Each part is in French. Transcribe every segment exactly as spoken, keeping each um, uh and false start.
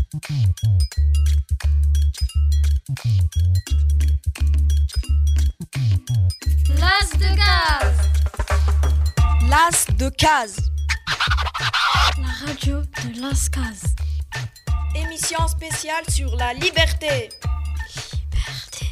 L'as de gaz. L'as de case. La radio de Las Caz. Émission spéciale sur la liberté. Liberté.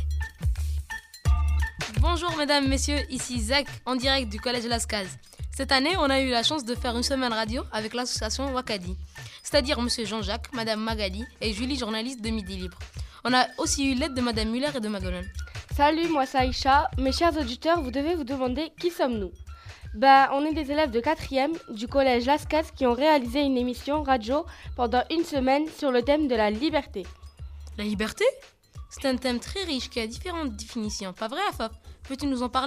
Bonjour mesdames, messieurs, ici Zach en direct du collège Las Caz. Cette année, on a eu la chance de faire une semaine radio avec l'association Wakadi, c'est-à-dire monsieur Jean-Jacques, madame Magali et Julie, journaliste de Midi Libre. On a aussi eu l'aide de madame Muller et de Magolone. Salut, moi c'est Aïcha. Mes chers auditeurs, vous devez vous demander qui sommes-nous. Ben, on est des élèves de quatrième du collège Las Caz qui ont réalisé une émission radio pendant une semaine sur le thème de la liberté. La liberté ? C'est un thème très riche qui a différentes définitions. Pas vrai, Afaf ? Peux-tu nous en parler ?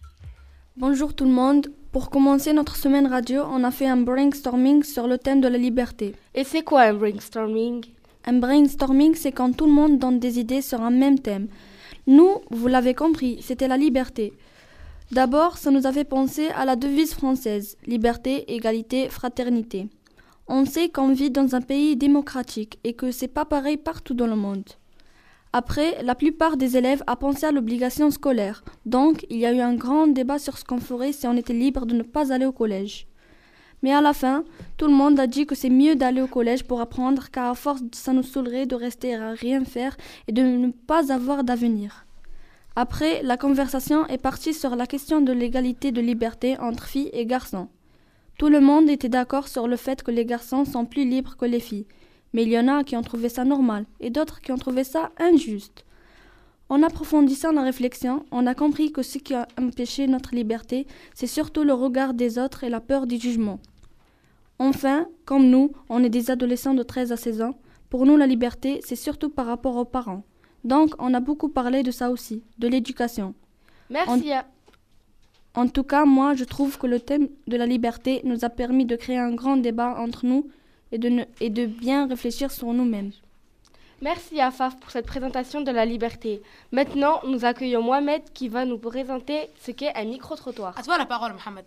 Bonjour tout le monde. Pour commencer notre semaine radio, on a fait un brainstorming sur le thème de la liberté. Et c'est quoi un brainstorming ? Un brainstorming, c'est quand tout le monde donne des idées sur un même thème. Nous, vous l'avez compris, c'était la liberté. D'abord, ça nous a fait penser à la devise française, liberté, égalité, fraternité. On sait qu'on vit dans un pays démocratique et que c'est pas pareil partout dans le monde. Après, la plupart des élèves a pensé à l'obligation scolaire. Donc, il y a eu un grand débat sur ce qu'on ferait si on était libre de ne pas aller au collège. Mais à la fin, tout le monde a dit que c'est mieux d'aller au collège pour apprendre, car à force, ça nous saoulerait de rester à rien faire et de ne pas avoir d'avenir. Après, la conversation est partie sur la question de l'égalité de liberté entre filles et garçons. Tout le monde était d'accord sur le fait que les garçons sont plus libres que les filles. Mais il y en a qui ont trouvé ça normal et d'autres qui ont trouvé ça injuste. En approfondissant la réflexion, on a compris que ce qui a empêché notre liberté, c'est surtout le regard des autres et la peur du jugement. Enfin, comme nous, on est des adolescents de treize à seize ans, pour nous la liberté, c'est surtout par rapport aux parents. Donc, on a beaucoup parlé de ça aussi, de l'éducation. Merci. En, en tout cas, moi, je trouve que le thème de la liberté nous a permis de créer un grand débat entre nous et de, ne, et de bien réfléchir sur nous-mêmes. Merci Afaf pour cette présentation de la liberté. Maintenant, nous accueillons Mohamed qui va nous présenter ce qu'est un micro-trottoir. À toi la parole, Mohamed.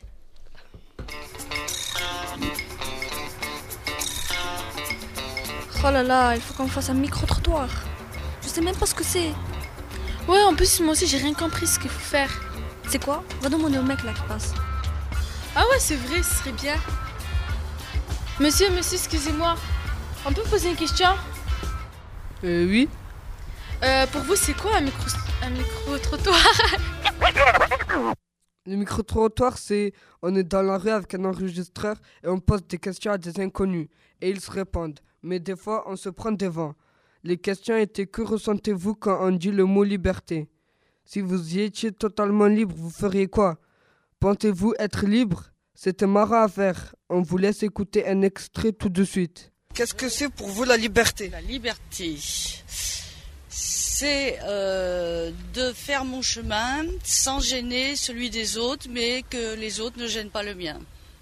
Oh là là, il faut qu'on fasse un micro-trottoir. Je sais même pas ce que c'est. Ouais, en plus, moi aussi, j'ai rien compris ce qu'il faut faire. C'est quoi ? Va demander au mec là qui passe. Ah ouais, c'est vrai, ce serait bien. Monsieur, monsieur, excusez-moi. On peut poser une question ? Euh, oui. Euh, pour vous, c'est quoi un micro, un micro-trottoir ? Le micro-trottoir, c'est on est dans la rue avec un enregistreur et on pose des questions à des inconnus et ils se répondent. Mais des fois, on se prend devant. Les questions étaient: que ressentez-vous quand on dit le mot liberté ? Si vous étiez totalement libre, vous feriez quoi ? Pensez-vous être libre ? C'était marrant à faire. On vous laisse écouter un extrait tout de suite. Qu'est-ce que c'est pour vous la liberté ? La liberté, c'est euh, de faire mon chemin sans gêner celui des autres, mais que les autres ne gênent pas le mien.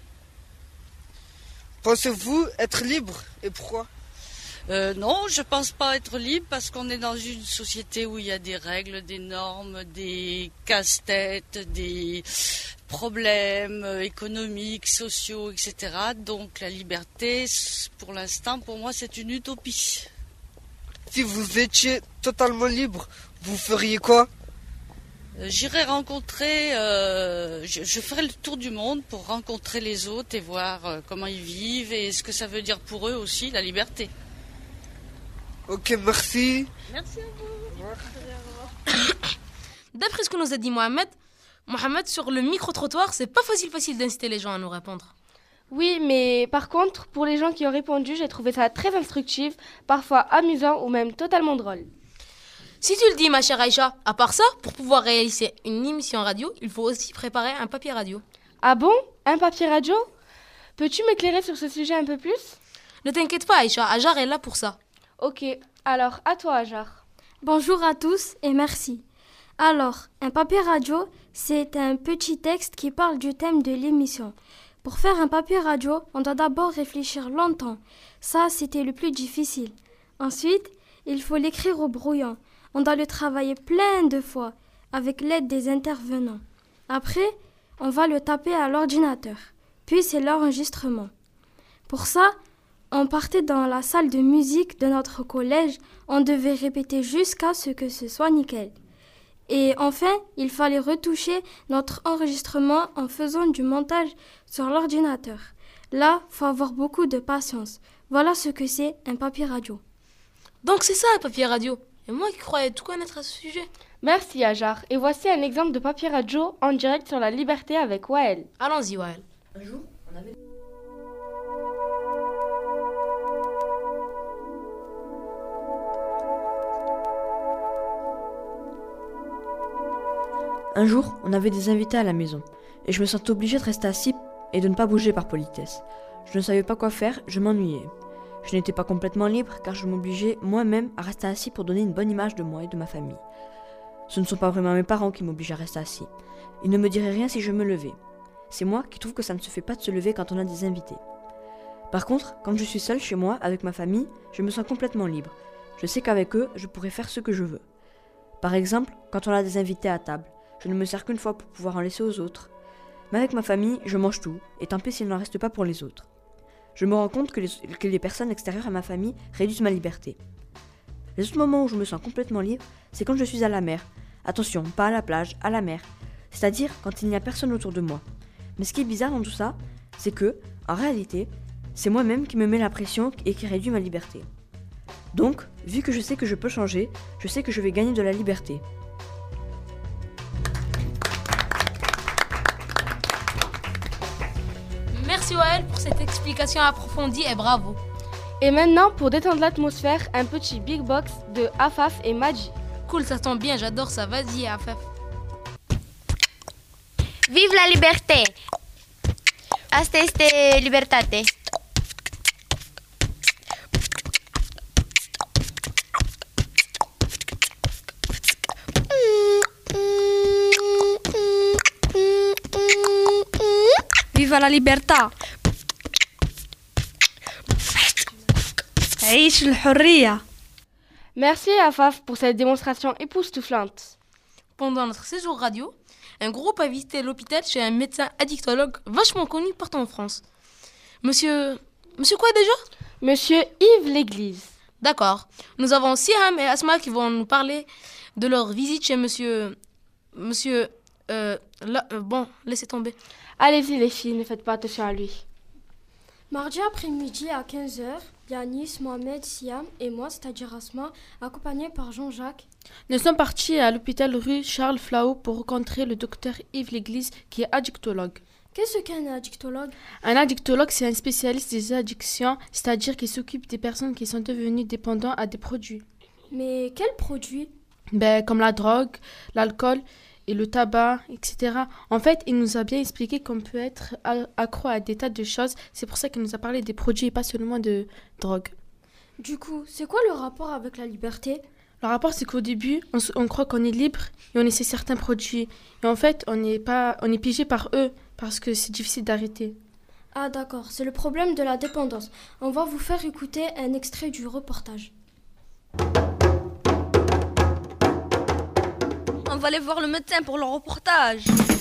Pensez-vous être libre et pourquoi ? Euh, non, je pense pas être libre parce qu'on est dans une société où il y a des règles, des normes, des casse-têtes, des problèmes économiques, sociaux, et cetera. Donc la liberté, pour l'instant, pour moi, c'est une utopie. Si vous étiez totalement libre, vous feriez quoi ? euh, J'irais rencontrer, euh, je, je ferai le tour du monde pour rencontrer les autres et voir euh, comment ils vivent et ce que ça veut dire pour eux aussi, la liberté. Ok, merci. Merci à vous. D'après ce que nous a dit Mohamed, Mohamed, sur le micro-trottoir, c'est pas facile facile d'inciter les gens à nous répondre. Oui, mais par contre, pour les gens qui ont répondu, j'ai trouvé ça très instructif, parfois amusant ou même totalement drôle. Si tu le dis, ma chère Aïcha, à part ça, pour pouvoir réaliser une émission radio, il faut aussi préparer un papier radio. Ah bon ? Un papier radio ? Peux-tu m'éclairer sur ce sujet un peu plus ? Ne t'inquiète pas, Aïcha, Ajar est là pour ça. Ok, alors à toi, Ajar. Bonjour à tous et merci. Alors, un papier radio, c'est un petit texte qui parle du thème de l'émission. Pour faire un papier radio, on doit d'abord réfléchir longtemps. Ça, c'était le plus difficile. Ensuite, il faut l'écrire au brouillon. On doit le travailler plein de fois, avec l'aide des intervenants. Après, on va le taper à l'ordinateur. Puis c'est l'enregistrement. Pour ça, On partait dans la salle de musique de notre collège, on devait répéter jusqu'à ce que ce soit nickel. Et enfin, il fallait retoucher notre enregistrement en faisant du montage sur l'ordinateur. Là, faut avoir beaucoup de patience. Voilà ce que c'est un papier radio. Donc c'est ça un papier radio. Et moi qui croyais tout connaître à ce sujet. Merci Ajar. Et voici un exemple de papier radio en direct sur la Liberté avec Wael. Allons-y Wael. Un jour, on avait... Un jour, on avait des invités à la maison, et je me sentais obligée de rester assis et de ne pas bouger par politesse. Je ne savais pas quoi faire, je m'ennuyais. Je n'étais pas complètement libre, car je m'obligeais moi-même à rester assis pour donner une bonne image de moi et de ma famille. Ce ne sont pas vraiment mes parents qui m'obligent à rester assis. Ils ne me diraient rien si je me levais. C'est moi qui trouve que ça ne se fait pas de se lever quand on a des invités. Par contre, quand je suis seule chez moi, avec ma famille, je me sens complètement libre. Je sais qu'avec eux, je pourrais faire ce que je veux. Par exemple, quand on a des invités à table, je ne me sers qu'une fois pour pouvoir en laisser aux autres. Mais avec ma famille, je mange tout, et tant pis s'il n'en reste pas pour les autres. Je me rends compte que les, que les personnes extérieures à ma famille réduisent ma liberté. Les autres moments où je me sens complètement libre, c'est quand je suis à la mer. Attention, pas à la plage, à la mer. C'est-à-dire quand il n'y a personne autour de moi. Mais ce qui est bizarre dans tout ça, c'est que, en réalité, c'est moi-même qui me mets la pression et qui réduit ma liberté. Donc, vu que je sais que je peux changer, je sais que je vais gagner de la liberté. Merci Wael pour cette explication approfondie et bravo. Et maintenant, pour détendre l'atmosphère, un petit big box de Afaf et Maji. Cool, ça tombe bien, j'adore ça. Vas-y Afaf. Vive la liberté! Asta este libertate. Viva la libertà! عيش الحرية! Merci Afaf pour cette démonstration époustouflante. Pendant notre séjour radio, un groupe a visité l'hôpital chez un médecin addictologue vachement connu partout en France. Monsieur... Monsieur quoi déjà? Monsieur Yves L'Église. D'accord. Nous avons Siham et Asma qui vont nous parler de leur visite chez monsieur... Monsieur... Euh, là, euh, bon, laissez tomber. Allez-y les filles, ne faites pas attention à lui. Mardi après-midi à quinze heures, Yanis, Mohamed, Siam et moi, c'est-à-dire Asma, accompagnés par Jean-Jacques. Nous sommes partis à l'hôpital rue Charles Flau pour rencontrer le docteur Yves L'Église qui est addictologue. Qu'est-ce qu'un addictologue? Un addictologue, c'est un spécialiste des addictions, c'est-à-dire qui s'occupe des personnes qui sont devenues dépendantes à des produits. Mais quels produits? Ben, comme la drogue, l'alcool et le tabac, et cetera. En fait, il nous a bien expliqué qu'on peut être accro à des tas de choses. C'est pour ça qu'il nous a parlé des produits et pas seulement de drogue. Du coup, c'est quoi le rapport avec la liberté? Le rapport, c'est qu'au début, on, on croit qu'on est libre et on essaie certains produits. Et en fait, on est, pas, on est piégé par eux parce que c'est difficile d'arrêter. Ah d'accord, c'est le problème de la dépendance. On va vous faire écouter un extrait du reportage. On va aller voir le médecin pour le reportage.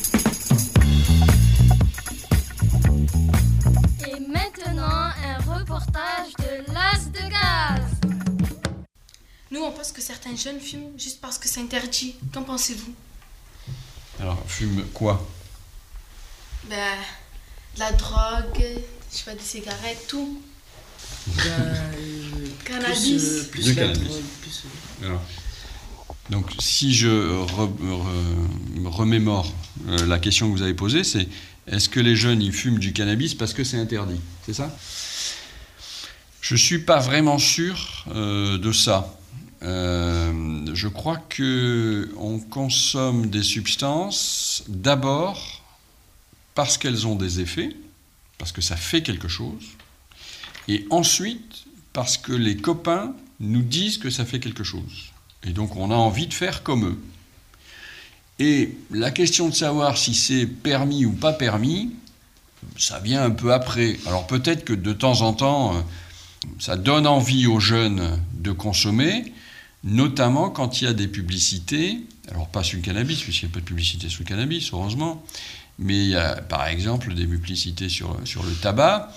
Et maintenant, un reportage de l'As de Gaz. Nous, on pense que certains jeunes fument juste parce que c'est interdit. Qu'en pensez-vous? Alors, fument quoi? Ben, de la drogue, je sais pas, des cigarettes, tout. Ben, euh, Cannabis. Plus, euh, plus de la cannabis. drogue, plus, euh... Alors, donc, si je re, re, remémore euh, la question que vous avez posée, c'est est-ce que les jeunes ils fument du cannabis parce que c'est interdit? C'est ça? Je suis pas vraiment sûr euh, de ça. Euh, je crois que on consomme des substances d'abord parce qu'elles ont des effets, parce que ça fait quelque chose, et ensuite parce que les copains nous disent que ça fait quelque chose. Et donc on a envie de faire comme eux. Et la question de savoir si c'est permis ou pas permis, ça vient un peu après. Alors peut-être que de temps en temps, ça donne envie aux jeunes de consommer, notamment quand il y a des publicités, alors pas sur le cannabis, puisqu'il n'y a pas de publicité sur le cannabis, heureusement, mais il y a par exemple des publicités sur, sur le tabac,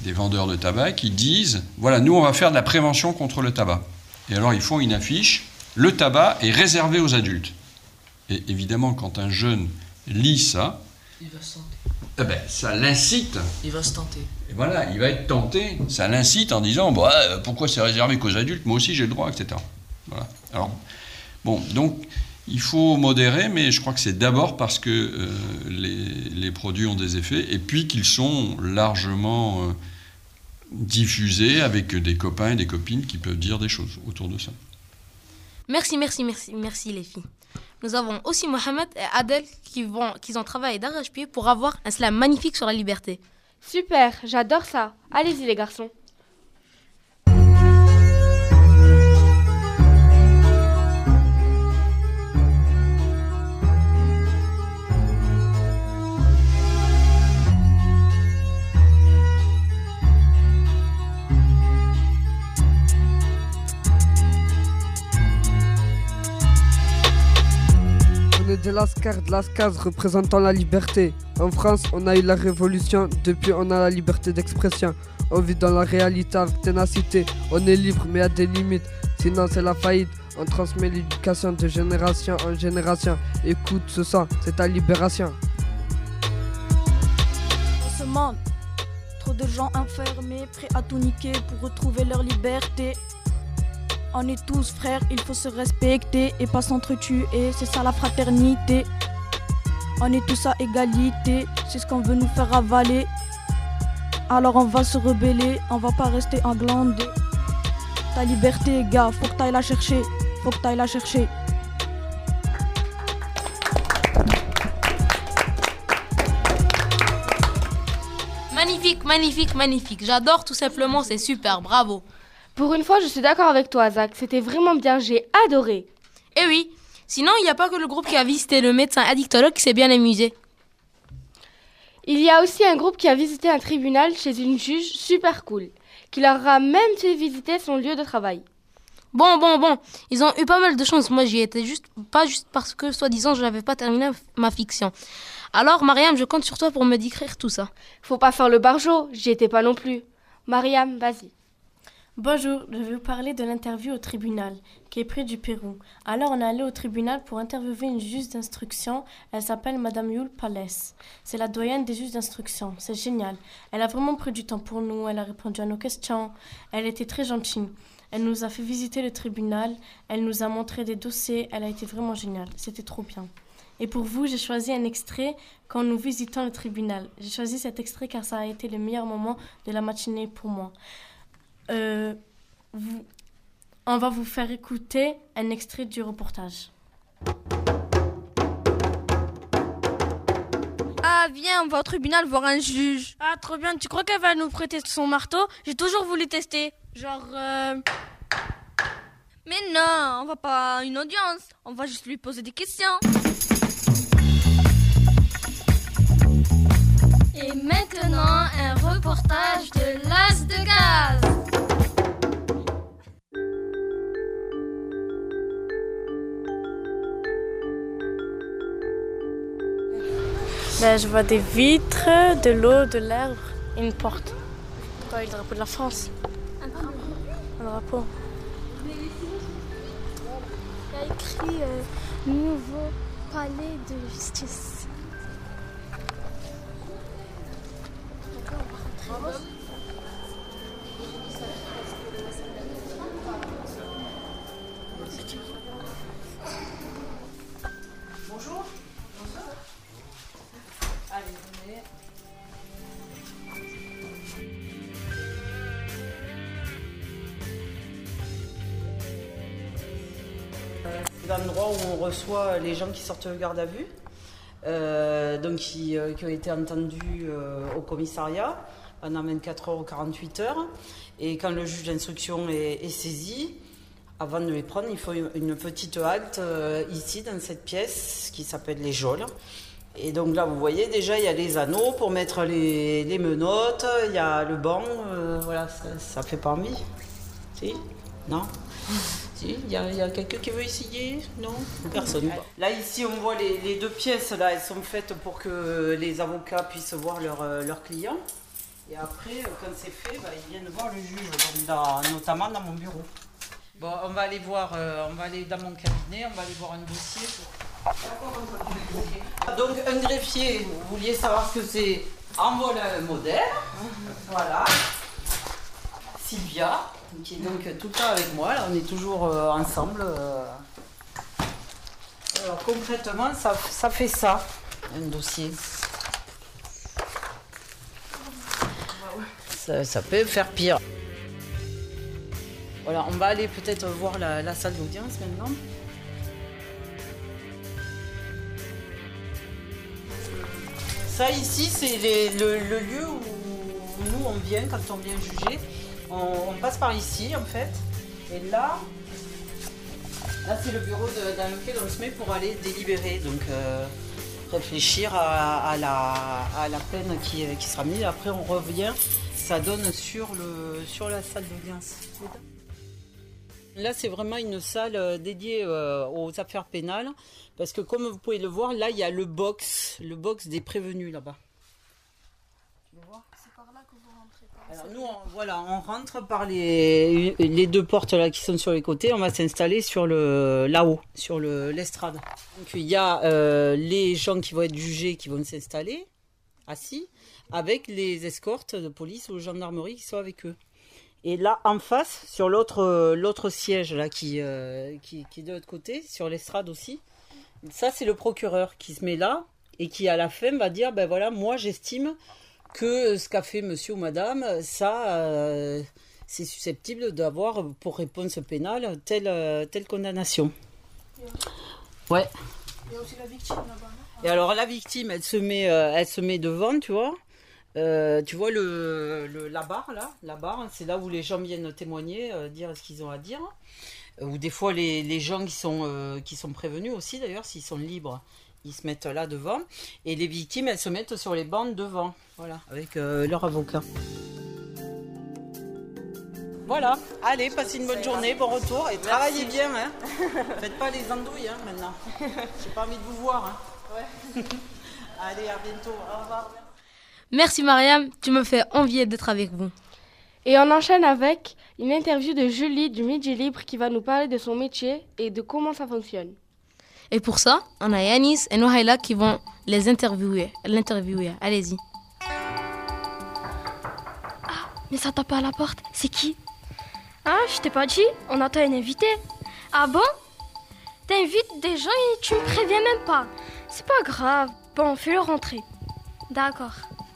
des vendeurs de tabac qui disent, voilà, nous on va faire de la prévention contre le tabac. Et alors ils font une affiche, le tabac est réservé aux adultes. Et évidemment, quand un jeune lit ça, il va se tenter. Eh ben, ça l'incite. Il va se tenter. Et voilà, il va être tenté. Ça l'incite en disant, bah, pourquoi c'est réservé qu'aux adultes? Moi aussi j'ai le droit, et cetera. Voilà. Alors, bon, donc il faut modérer, mais je crois que c'est d'abord parce que euh, les, les produits ont des effets, et puis qu'ils sont largement euh, diffusés avec des copains et des copines qui peuvent dire des choses autour de ça. Merci, merci, merci, merci les filles. Nous avons aussi Mohamed et Adel qui, vont, qui ont travaillé d'arrache-pied pour avoir un slam magnifique sur la liberté. Super, j'adore ça. Allez-y les garçons. De l'Ascar, de l'Ascaz représentant la liberté. En France, on a eu la révolution, depuis on a la liberté d'expression. On vit dans la réalité avec ténacité. On est libre mais à des limites, sinon c'est la faillite. On transmet l'éducation de génération en génération. Écoute ce son, c'est ta libération. Dans ce monde, trop de gens enfermés, prêts à tout niquer pour retrouver leur liberté. On est tous frères, il faut se respecter et pas s'entretuer, c'est ça la fraternité. On est tous à égalité, c'est ce qu'on veut nous faire avaler. Alors on va se rebeller, on va pas rester englandé. Ta liberté, gars, faut que t'ailles la chercher, faut que t'ailles la chercher. Magnifique, magnifique, magnifique. J'adore tout simplement, c'est super, bravo. Pour une fois, je suis d'accord avec toi, Zach. C'était vraiment bien, j'ai adoré. Eh oui, sinon, il n'y a pas que le groupe qui a visité le médecin addictologue qui s'est bien amusé. Il y a aussi un groupe qui a visité un tribunal chez une juge super cool, qui leur a même fait visiter son lieu de travail. Bon, bon, bon, ils ont eu pas mal de chance. Moi, j'y étais juste, pas juste parce que, soi-disant, je n'avais pas terminé ma fiction. Alors, Mariam, je compte sur toi pour me décrire tout ça. Faut pas faire le barjot, j'y étais pas non plus. Mariam, vas-y. Bonjour, je vais vous parler de l'interview au tribunal, qui est près du Pérou. Alors on est allé au tribunal pour interviewer une juge d'instruction, elle s'appelle Madame Yul Palès. C'est la doyenne des juges d'instruction, c'est génial. Elle a vraiment pris du temps pour nous, elle a répondu à nos questions, elle était très gentille. Elle nous a fait visiter le tribunal, elle nous a montré des dossiers, elle a été vraiment géniale, c'était trop bien. Et pour vous, j'ai choisi un extrait quand nous visitons le tribunal. J'ai choisi cet extrait car ça a été le meilleur moment de la matinée pour moi. Euh, vous, on va vous faire écouter un extrait du reportage. Ah, viens, on va au tribunal voir un juge. Ah, trop bien, tu crois qu'elle va nous prêter son marteau? J'ai toujours voulu tester. Genre, euh... Mais non, on va pas à une audience, on va juste lui poser des questions. Et maintenant, un reportage de l'As de Gaz. Ben, je vois des vitres, de l'eau, de l'herbe et une porte. Quoi, le drapeau de la France? Un drapeau. Un drapeau. Il y a écrit euh, Nouveau Palais de Justice. Bonjour. Allez, venez. C'est l'endroit où on reçoit les gens qui sortent de garde à vue, euh, donc qui, euh, qui ont été entendus euh, au commissariat pendant vingt-quatre heures ou quarante-huit heures. Et quand le juge d'instruction est, est saisi, avant de les prendre, il faut une petite halte euh, ici, dans cette pièce, qui s'appelle les geôles. Et donc là, vous voyez, déjà, il y a les anneaux pour mettre les, les menottes, il y a le banc, euh, voilà, ça, ça fait pas envie. Si? Non? Si? Il y a, y a quelqu'un qui veut essayer? Non? Personne. Là, ici, on voit les, les deux pièces, là, elles sont faites pour que les avocats puissent voir leurs leur clients. Et après, quand c'est fait, bah, ils viennent voir le juge, donc dans- notamment dans mon bureau. Bon, on va aller voir, euh, on va aller dans mon cabinet, on va aller voir un dossier. Pour... Donc un greffier, vous vouliez savoir ce que c'est, en voilà un modèle. Voilà. Sylvia, qui est donc tout le temps avec moi, là, on est toujours euh, ensemble. euh. Alors concrètement, ça, ça fait ça, un dossier. Ça, ça peut faire pire. Voilà, on va aller peut-être voir la, la salle d'audience maintenant. Ça ici, c'est les- le, le lieu où nous on vient quand on vient juger. On, on passe par ici en fait. Et là, là c'est le bureau de, dans lequel on se met pour aller délibérer. Donc euh, réfléchir à, à la, à la peine qui, qui sera mise. Après on revient, ça donne sur, le, sur la salle d'audience. Là, c'est vraiment une salle euh, dédiée euh, aux affaires pénales, parce que comme vous pouvez le voir, là, il y a le box, le box des prévenus là-bas. Tu le vois ? C'est par là que vous rentrez. Alors nous, on, voilà, on rentre par les, les deux portes là qui sont sur les côtés. On va s'installer sur le là-haut, sur le l'estrade. Donc il y a euh, les gens qui vont être jugés qui vont s'installer assis, avec les escortes de police ou de gendarmerie qui sont avec eux. Et là, en face, sur l'autre euh, l'autre siège là qui, euh, qui, qui est de l'autre côté, sur l'estrade aussi, ça c'est le procureur qui se met là et qui à la fin va dire, ben voilà, moi j'estime que ce qu'a fait monsieur ou madame, ça euh, c'est susceptible d'avoir pour réponse pénale telle, euh, telle condamnation. Ouais. Il y a aussi la victime là-bas, non ? Et alors la victime, elle se met, euh, elle se met devant, tu vois. Euh, tu vois le, le, la barre là, la barre, c'est là où les gens viennent témoigner, euh, dire ce qu'ils ont à dire. Euh, ou des fois les, les gens qui sont, euh, qui sont prévenus aussi d'ailleurs, s'ils sont libres, ils se mettent là devant. Et les victimes, elles se mettent sur les bancs devant, voilà, avec euh, leur avocat. Voilà, allez, passez une bonne journée, bon retour et travaillez bien, hein. Faites pas les andouilles hein, maintenant. J'ai pas envie de vous voir. Hein. Ouais. Allez, à bientôt, au revoir. Merci Mariam, tu me fais envie d'être avec vous. Et on enchaîne avec une interview de Julie du Midi Libre qui va nous parler de son métier et de comment ça fonctionne. Et pour ça, on a Yanis et Nohaila qui vont les interviewer. L'interviewer. Allez-y. Ah, mais ça tape à la porte. C'est qui? Ah, je t'ai pas dit, on attend un invité. Ah bon? T'invites des gens et tu me préviens même pas. C'est pas grave. Bon, fais-le rentrer. D'accord.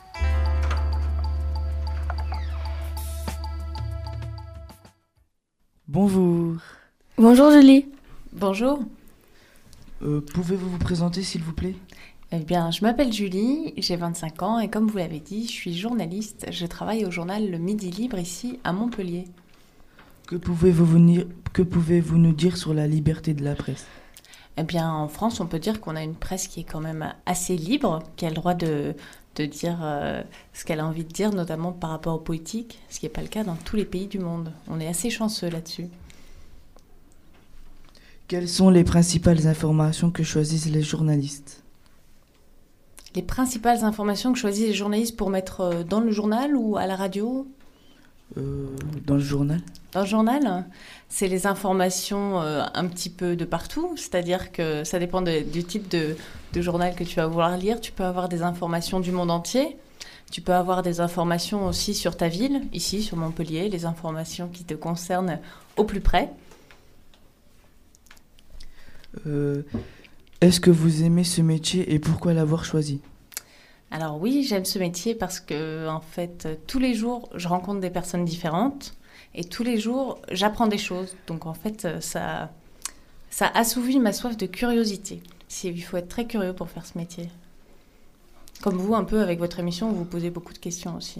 Bonjour. Bonjour Julie. Bonjour. Euh, Pouvez-vous vous présenter s'il vous plaît? Eh bien, je m'appelle Julie, j'ai vingt-cinq ans et comme vous l'avez dit, je suis journaliste. Je travaille au journal Le Midi Libre ici à Montpellier. Que pouvez-vous venir, que pouvez-vous nous dire sur la liberté de la presse? Eh bien, en France, on peut dire qu'on a une presse qui est quand même assez libre, qui a le droit de, de dire euh, ce qu'elle a envie de dire, notamment par rapport aux politiques, ce qui n'est pas le cas dans tous les pays du monde. On est assez chanceux là-dessus. Quelles sont les principales informations que choisissent les journalistes? Les principales informations que choisissent les journalistes pour mettre dans le journal ou à la radio? euh, Dans le journal? Dans le journal, c'est les informations euh, un petit peu de partout, c'est-à-dire que ça dépend de, du type de, de journal que tu vas vouloir lire. Tu peux avoir des informations du monde entier, tu peux avoir des informations aussi sur ta ville, ici sur Montpellier, les informations qui te concernent au plus près. Euh, est-ce que vous aimez ce métier et pourquoi l'avoir choisi? Alors oui, j'aime ce métier parce que en fait, tous les jours, je rencontre des personnes différentes et tous les jours, j'apprends des choses. Donc en fait, ça, ça assouvit ma soif de curiosité. Il faut être très curieux pour faire ce métier. Comme vous, un peu avec votre émission, vous vous posez beaucoup de questions aussi.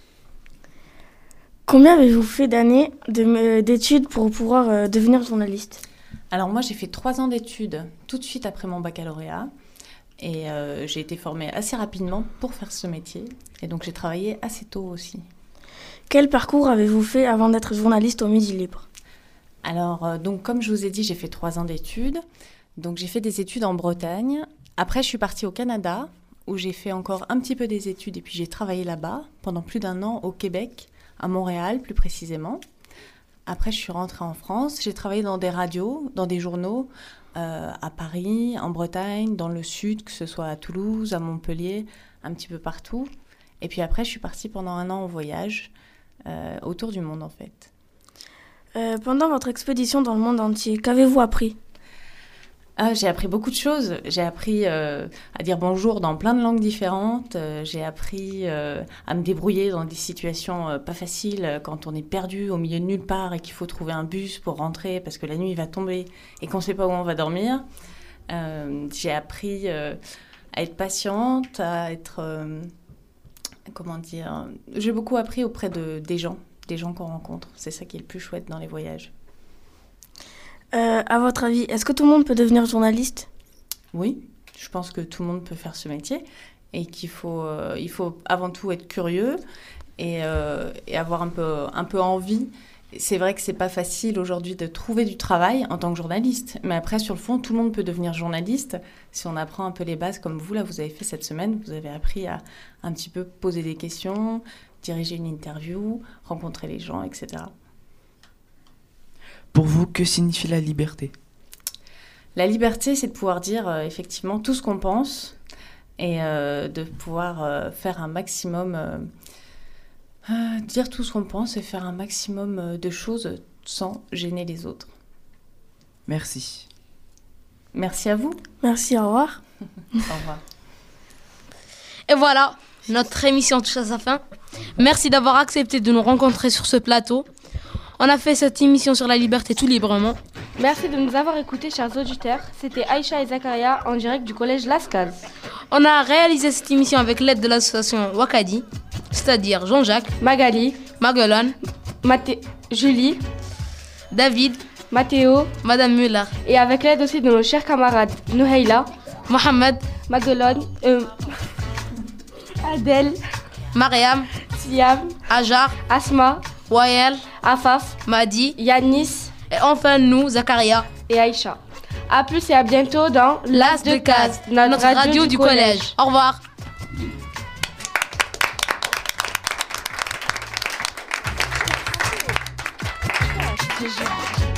Combien avez-vous fait d'années de, d'études pour pouvoir euh, devenir journaliste? Alors moi, j'ai fait trois ans d'études tout de suite après mon baccalauréat. Et euh, j'ai été formée assez rapidement pour faire ce métier. Et donc j'ai travaillé assez tôt aussi. Quel parcours avez-vous fait avant d'être journaliste au Midi Libre? Alors, euh, donc, comme je vous ai dit, j'ai fait trois ans d'études. Donc j'ai fait des études en Bretagne. Après, je suis partie au Canada, où j'ai fait encore un petit peu des études et puis j'ai travaillé là-bas pendant plus d'un an au Québec, à Montréal plus précisément. Après, je suis rentrée en France. J'ai travaillé dans des radios, dans des journaux, euh, à Paris, en Bretagne, dans le sud, que ce soit à Toulouse, à Montpellier, un petit peu partout. Et puis après, je suis partie pendant un an en voyage, euh, autour du monde en fait. Euh, pendant votre expédition dans le monde entier, qu'avez-vous appris ? Ah, j'ai appris beaucoup de choses. J'ai appris euh, à dire bonjour dans plein de langues différentes. Euh, j'ai appris euh, à me débrouiller dans des situations euh, pas faciles, euh, quand on est perdu au milieu de nulle part et qu'il faut trouver un bus pour rentrer parce que la nuit va tomber et qu'on ne sait pas où on va dormir. Euh, j'ai appris euh, à être patiente, à être... Euh, comment dire... J'ai beaucoup appris auprès de, des gens, des gens qu'on rencontre. C'est ça qui est le plus chouette dans les voyages. Euh, à votre avis, est-ce que tout le monde peut devenir journaliste ? Oui, je pense que tout le monde peut faire ce métier et qu'il faut, euh, il faut avant tout être curieux et, euh, et avoir un peu, un peu envie. C'est vrai que c'est pas facile aujourd'hui de trouver du travail en tant que journaliste, mais après, sur le fond, tout le monde peut devenir journaliste si on apprend un peu les bases comme vous, là, vous avez fait cette semaine. Vous avez appris à un petit peu poser des questions, diriger une interview, rencontrer les gens, et cetera. Pour vous, que signifie la liberté ? La liberté, c'est de pouvoir dire euh, effectivement tout ce qu'on pense et euh, de pouvoir euh, faire un maximum, euh, euh, dire tout ce qu'on pense et faire un maximum euh, de choses sans gêner les autres. Merci. Merci à vous. Merci, au revoir. Au revoir. Et voilà, notre émission touche à sa fin. Merci d'avoir accepté de nous rencontrer sur ce plateau. On a fait cette émission sur la liberté tout librement. Merci de nous avoir écoutés, chers auditeurs. C'était Aïcha et Zakaria en direct du collège Lascaz. On a réalisé cette émission avec l'aide de l'association Wakadi, c'est-à-dire Jean-Jacques, Magali, Maguelone, Mathé- Julie, David, Mathéo, Madame Muller. Et avec l'aide aussi de nos chers camarades Nouhaïla, Mohamed, Maguelone, euh, Adèle, Mariam, Siam, Ajar, Asma, Wael, Afaf, Madi, Yanis et enfin nous, Zakaria et Aïcha. A plus et à bientôt dans L'As de Case, notre, notre radio, radio du, du collège. collège. Au revoir. Déjà.